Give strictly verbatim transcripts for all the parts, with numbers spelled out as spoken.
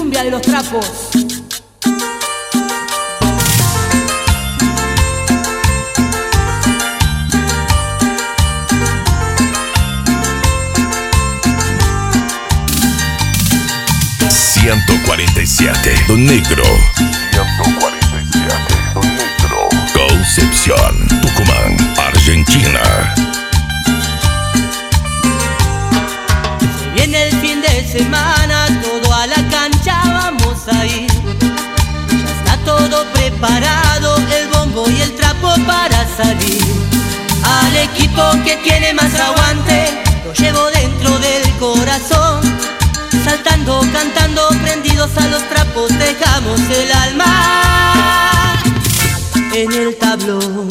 cumbia de los trapos. ciento cuarenta y siete, Don Negro. ciento cuarenta y siete, Don Negro. Concepción, Tucumán, Argentina. Se viene el fin de semana, todo a la cancha vamos a ir. Ya está todo preparado, el bombo y el trapo para salir. Al equipo que tiene más aguante, lo llevo dentro del corazón. Saltando, cantando, prendidos a los trapos, dejamos el alma en el tablón.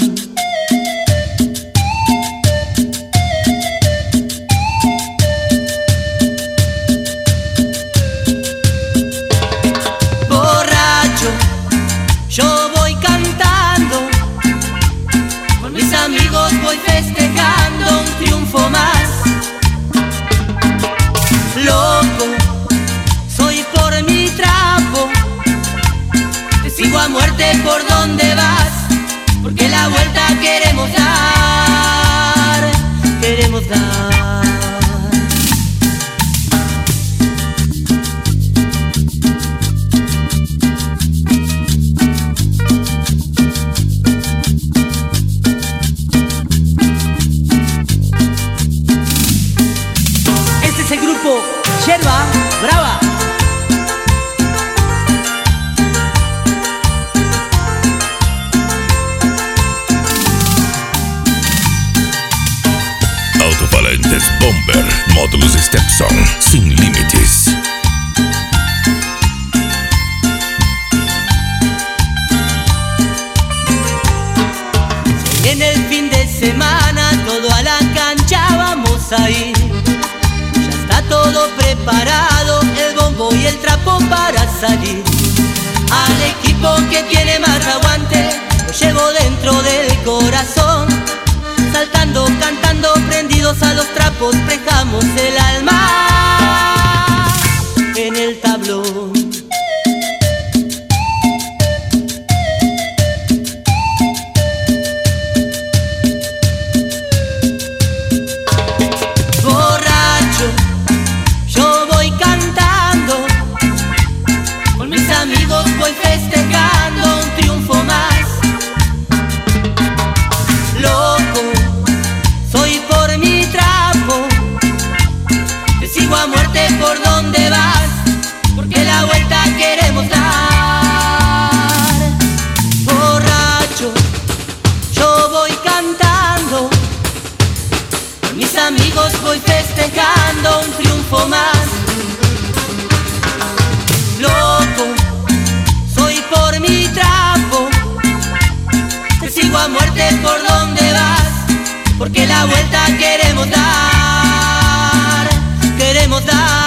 Borracho, yo voy cantando, con mis amigos voy festejando un triunfo más. Loco, soy por mi trapo, te sigo a muerte por donde vas, porque la vuelta queremos dar, queremos dar. Este es el grupo Yerba Brava. Altoparlantes Bomber, módulos Stepson, sin límites. En el fin de semana, todo a la cancha vamos a ir. Ya está todo preparado, el bombo y el trapo para salir. Al equipo que tiene más aguante, lo llevo dentro del corazón. Saltando, cantando, prendidos a los trapos, dejamos el alma en el tablón. Borracho, yo voy cantando, con mis amigos voy festejando un triunfo más. Loco, soy por mi trapo, te sigo a muerte por donde vas, porque la vuelta queremos dar. Borracho, yo voy cantando, con mis amigos voy festejando un triunfo más. Loco, soy por mi trapo, te sigo a muerte por donde vas, porque la vuelta queremos dar, queremos dar.